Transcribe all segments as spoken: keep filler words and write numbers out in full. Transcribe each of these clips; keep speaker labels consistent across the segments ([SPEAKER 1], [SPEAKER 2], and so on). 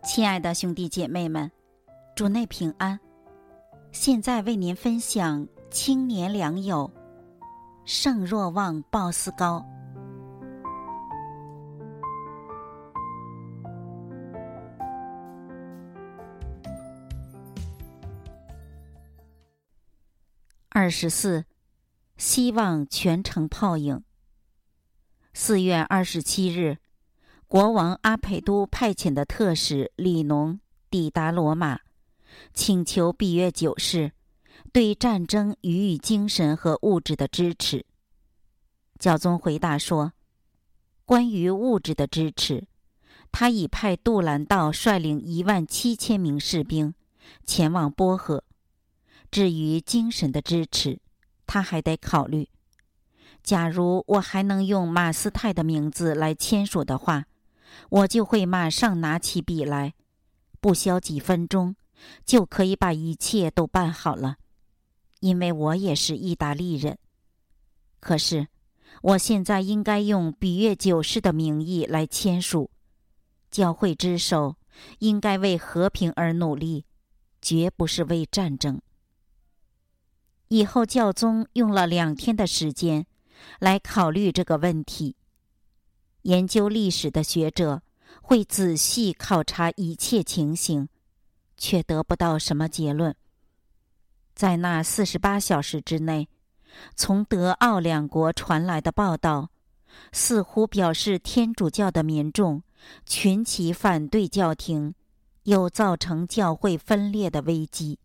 [SPEAKER 1] 亲爱的兄弟姐妹们，主内平安。现在为您分享青年良友，圣若望鲍斯高。二十四，希望全城泡影。四月二十七日，国王阿培都派遣的特使里农抵达罗马，请求比约九世对战争予以精神和物质的支持。教宗回答说，关于物质的支持，他已派杜兰道率领一万七千名士兵前往波河。至于精神的支持，他还得考虑。假如我还能用马斯泰的名字来签署的话，我就会马上拿起笔来，不消几分钟就可以把一切都办好了，因为我也是意大利人。可是我现在应该用比约九世的名义来签署，教会之首应该为和平而努力，绝不是为战争。以后教宗用了两天的时间来考虑这个问题。研究历史的学者会仔细考察一切情形，却得不到什么结论。在那四十八小时之内，从德奥两国传来的报道似乎表示天主教的民众群起反对教廷，又造成教会分裂的危机。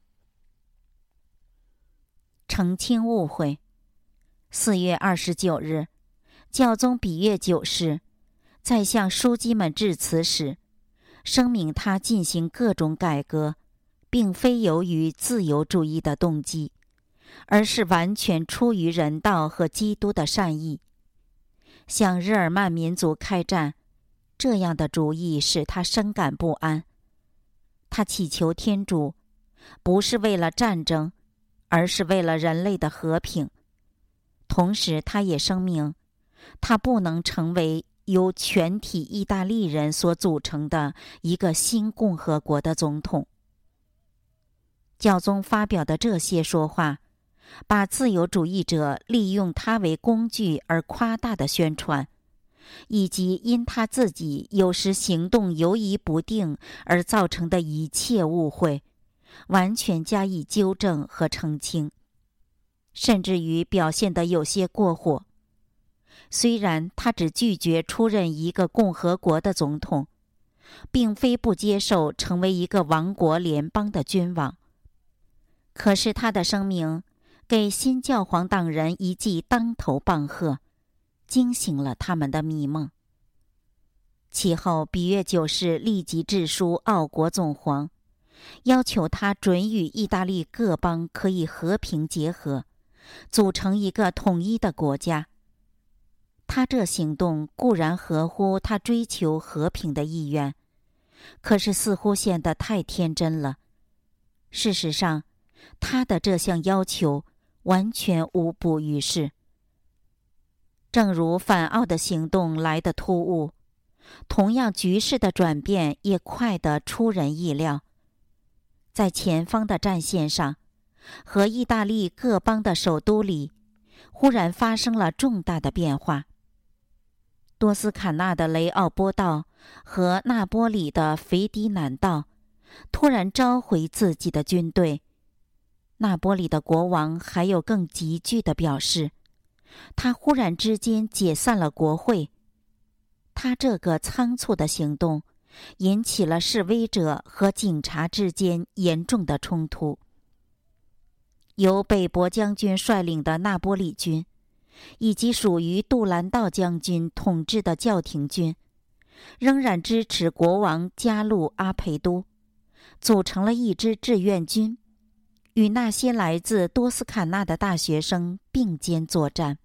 [SPEAKER 1] 澄清误会。四月二十九日，教宗比约九世在向枢机们致辞时，声明他进行各种改革，并非由于自由主义的动机，而是完全出于人道和基督的善意。向日耳曼民族开战，这样的主意使他深感不安。他祈求天主，不是为了战争，而是为了人类的和平。同时他也声明，他不能成为由全体意大利人所组成的一个新共和国的总统。教宗发表的这些说话，把自由主义者利用他为工具而夸大的宣传，以及因他自己有时行动犹疑不定而造成的一切误会，完全加以纠正和澄清，甚至于表现得有些过火。虽然他只拒绝出任一个共和国的总统，并非不接受成为一个王国联邦的君王，可是他的声明给新教皇党人一记当头棒喝，惊醒了他们的迷梦。其后比约九世立即致书奥国总皇，要求他准予意大利各邦可以和平结合，组成一个统一的国家。他这行动固然合乎他追求和平的意愿，可是似乎显得太天真了。事实上，他的这项要求完全无补于事。正如反奥的行动来得突兀，同样局势的转变也快得出人意料。在前方的战线上，和意大利各邦的首都里，忽然发生了重大的变化。多斯坎纳的雷奥波道和那波里的腓迪南道突然召回自己的军队。那波里的国王还有更急剧的表示，他忽然之间解散了国会。他这个仓促的行动引起了示威者和警察之间严重的冲突。由北伯将军率领的那波里军，以及属于杜兰道将军统治的教廷军，仍然支持国王加入阿培都，组成了一支志愿军，与那些来自多斯坎纳的大学生并肩作战。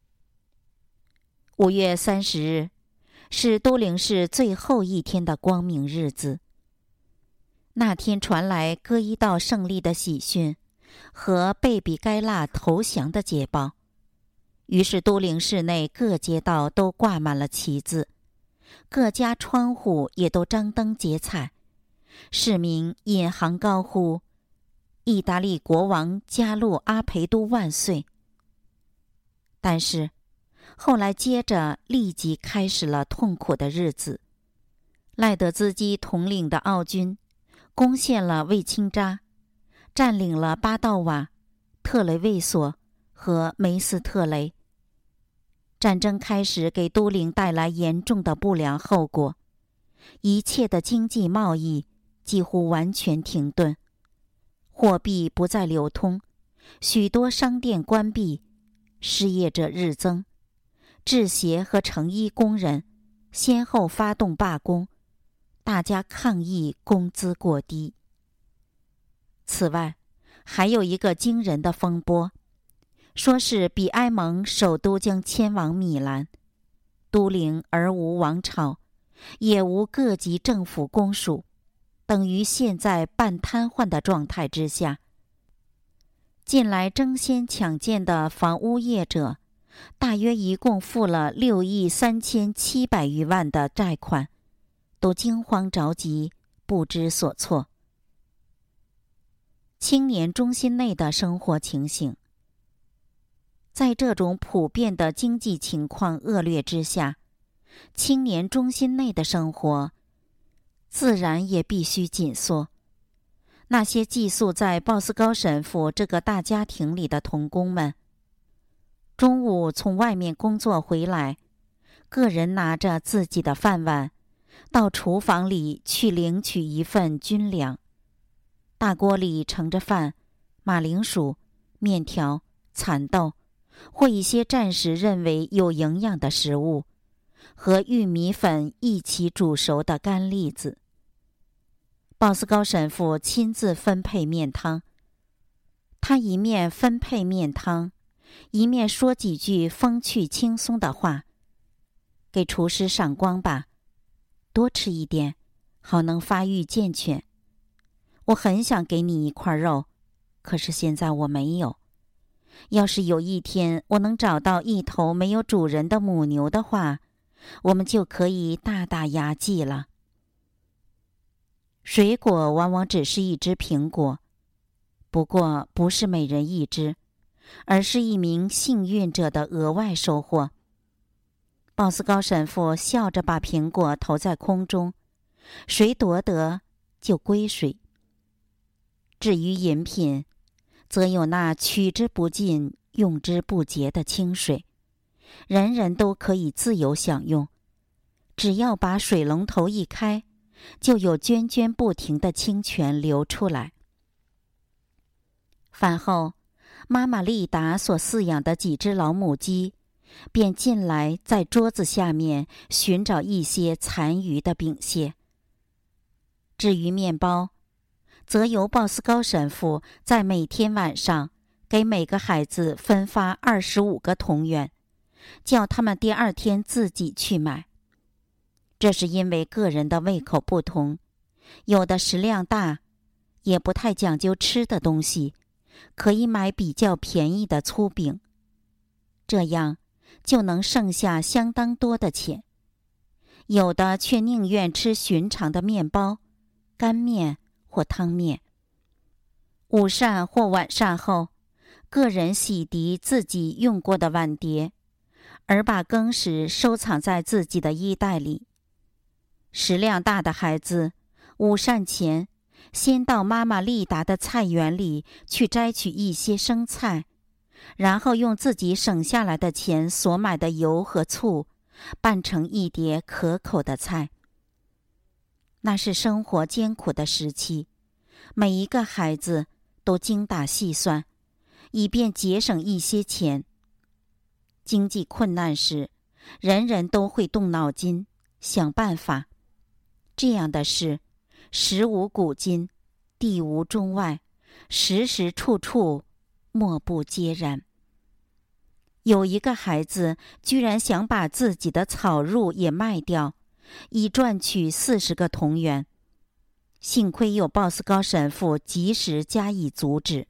[SPEAKER 1] 五月三十日是都灵市最后一天的光明日子。那天传来哥伊道胜利的喜讯和贝比该腊投降的捷报，于是都灵市内各街道都挂满了旗子， 各家窗户也都张灯结彩，市民引吭高呼：“意大利国王加禄阿培都万岁！”但是，后来接着立即开始了痛苦的日子。赖德兹基统领的奥军攻陷了卫青扎，占领了巴道瓦、特雷卫索和梅斯特雷。战争开始给都灵带来严重的不良后果，一切的经济贸易几乎完全停顿，货币不再流通，许多商店关闭，失业者日增，制鞋和成衣工人先后发动罢工，大家抗议工资过低。此外，还有一个惊人的风波，说是比埃蒙首都将迁往米兰，都灵而无王朝，也无各级政府公署，等于现在半瘫痪的状态之下。近来争先抢建的房屋业者，大约一共付了六亿三千七百余万的债款，都惊慌着急，不知所措。青年中心内的生活情形，在这种普遍的经济情况恶劣之下，青年中心内的生活自然也必须紧缩。那些寄宿在鲍斯高神父这个大家庭里的童工们，中午从外面工作回来，个人拿着自己的饭碗，到厨房里去领取一份军粮。大锅里盛着饭、马铃薯、面条、蚕豆，或一些暂时认为有营养的食物，和玉米粉一起煮熟的干栗子。鲍斯高神父亲自分配面汤，他一面分配面汤，一面说几句风趣轻松的话：“给厨师赏光吧，多吃一点，好能发育健全。我很想给你一块肉，可是现在我没有。要是有一天我能找到一头没有主人的母牛的话，我们就可以大打牙祭了。”水果往往只是一只苹果，不过不是每人一只，而是一名幸运者的额外收获。鲍斯高神父笑着把苹果投在空中，谁夺得就归谁。至于饮品，则有那取之不尽、用之不竭的清水，人人都可以自由享用。只要把水龙头一开，就有涓涓不停的清泉流出来。饭后，妈妈丽达所饲养的几只老母鸡便进来，在桌子下面寻找一些残余的饼屑。至于面包，则由鲍斯高神父在每天晚上给每个孩子分发二十五个铜元，叫他们第二天自己去买。这是因为个人的胃口不同，有的食量大，也不太讲究吃的东西，可以买比较便宜的粗饼，这样就能剩下相当多的钱。有的却宁愿吃寻常的面包、干面或汤面。午膳或晚膳后，个人洗涤自己用过的碗碟，而把羹食收藏在自己的衣袋里。食量大的孩子，午膳前先到妈妈丽达的菜园里去摘取一些生菜，然后用自己省下来的钱所买的油和醋，拌成一碟可口的菜。那是生活艰苦的时期，每一个孩子都精打细算，以便节省一些钱。经济困难时，人人都会动脑筋，想办法。这样的事，时无古今，地无中外，时时处处，莫不皆然。有一个孩子居然想把自己的草褥也卖掉，以赚取四十个铜元。幸亏有鲍斯高神父及时加以阻止。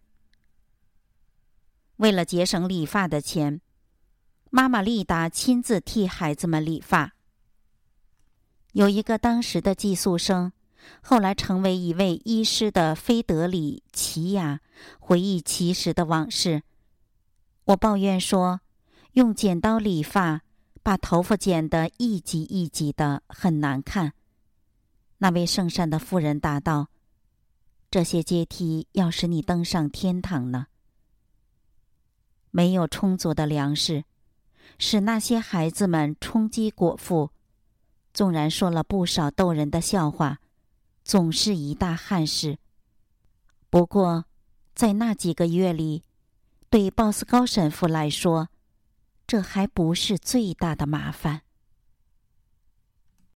[SPEAKER 1] 为了节省理发的钱，妈妈丽达亲自替孩子们理发。 有一个当时的寄宿生，后来成为一位医师的菲德里奇亚，回忆其时的往事。我抱怨说，用剪刀理发，把头发剪得一级一级的，很难看。那位圣善的妇人答道：这些阶梯要使你登上天堂呢。没有充足的粮食，使那些孩子们充饥果腹，纵然说了不少逗人的笑话，总是一大憾事。不过，在那几个月里，对鲍斯高神父来说，这还不是最大的麻烦。